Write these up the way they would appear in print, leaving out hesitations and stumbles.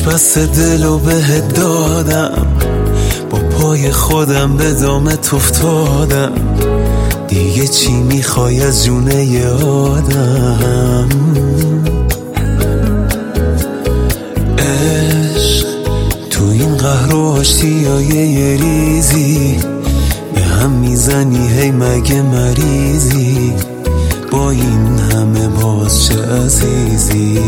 بس دلو بهت دادم، با پای خودم به دامت افتادم، دیگه چی میخوای از جونه ی آدم؟ عشق تو این قهر و آشتیای یه ریزی به هم میزنی، هی مگه مریضی؟ با این همه باز چه عزیزی؟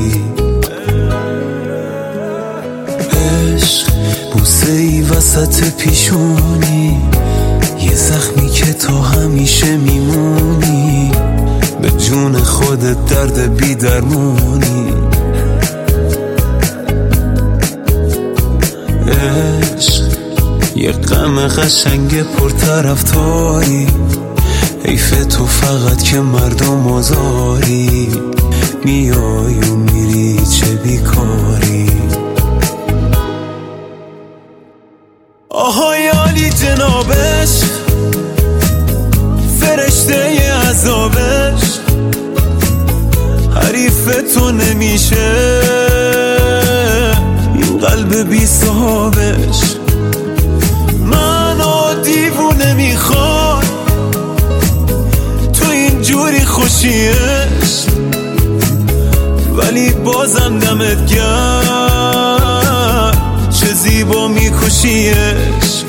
عشق بوسه ای وسط پیشونی، یه زخمی که تو همیشه میمونی، به جون خودت درد بی درمونی. عشق یه غم قشنگ پرطرفداری، حیف تو فقط که مردم آزاری، میای و میری چه بیکاری. آهای عالی جنابش، فرشته ی عذابش، حریف تو نمیشه این قلب بی صاحبش. منو دیوونه میخواد تو اینجوری خوشیش، ولی بازم دمت گرم چه زیبا میکشیش.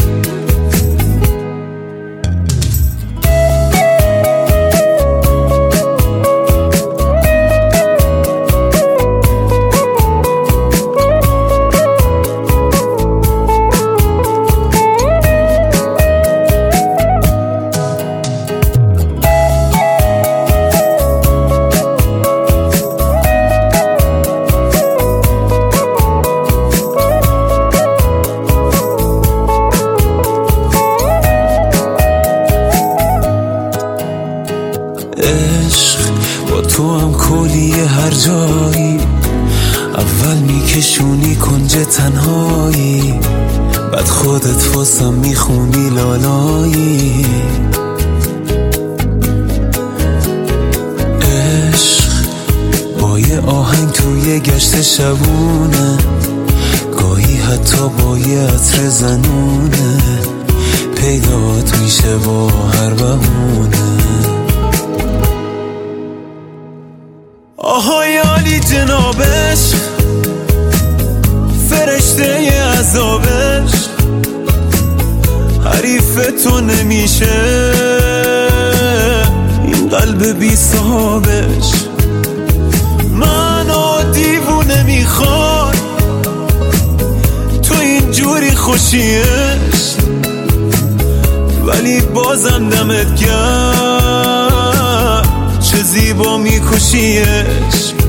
عشق با تو هم کلیه هر جایی، اول میکشونی کنج تنهایی، بعد خودت واسم میخونی لالایی. عشق با یه آهنگ توی گشت شبونه، گاهی حتی با یه عطر زنونه، پیدات میشه با هر بهونه. آهای عالی جنابش، فرشته ی عذابش، حریف تو نمیشه این قلب بی صاحبش. منو دیوونه میخواد تو اینجوری خوشیش، ولی بازم دمت گرم چه زیبا میکشیش.